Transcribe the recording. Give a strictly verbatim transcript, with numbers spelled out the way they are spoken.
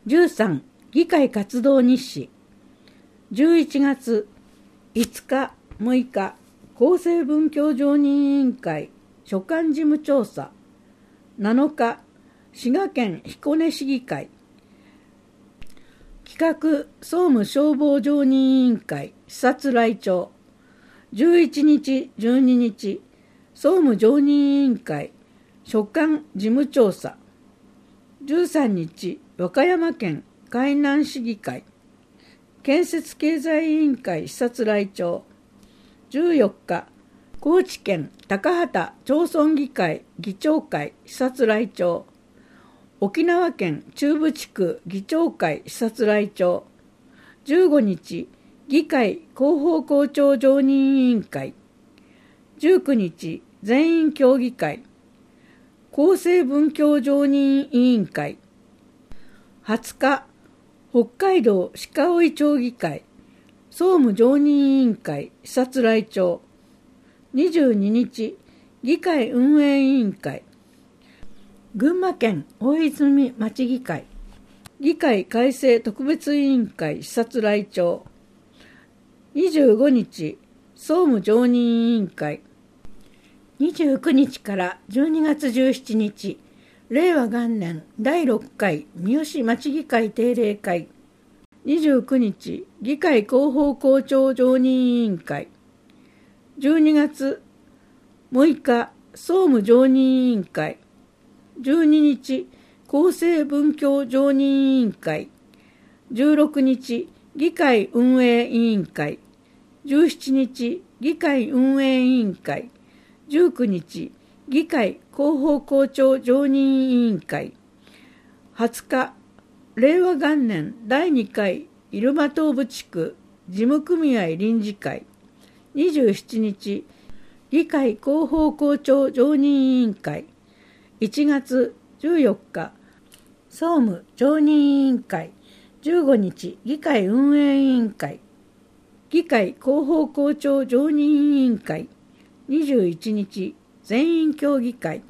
じゅうさん議会活動日誌。じゅういちがついつかむいか厚生文教常任委員会所管事務調査。なのか滋賀県彦根市議会企画総務消防常任委員会視察来庁。じゅういちにちじゅうににち総務常任委員会所管事務調査。じゅうさんにち和歌山県海南市議会建設経済委員会視察来庁。じゅうよっか高知県高畑町村議会議長会視察来庁。沖縄県中部地区議長会視察来庁。じゅうごにち議会広報校長常任委員会。じゅうくにち全員協議会厚生文教常任委員会。はつか北海道鹿追町議会総務常任委員会視察来庁。にじゅうににち議会運営委員会群馬県大泉町議会議会改正特別委員会視察来庁。にじゅうごにち総務常任委員会。にじゅうくにちからじゅうにがつじゅうしちにち令和元年だいろっかい三好町議会定例会。にじゅうくにち議会広報校長常任委員会。じゅうにがつむいか総務常任委員会。じゅうににち厚生文教常任委員会。じゅうろくにち議会運営委員会。じゅうしちにち議会運営委員会。じゅうくにち議会広報校長常任委員会。はつか令和元年だいにかい入間東部地区事務組合臨時会。にじゅうしちにち議会広報校長常任委員会。いちがつじゅうよっか総務常任委員会。じゅうごにち議会運営委員会議会広報校長常任委員会。にじゅういちにち全員協議会。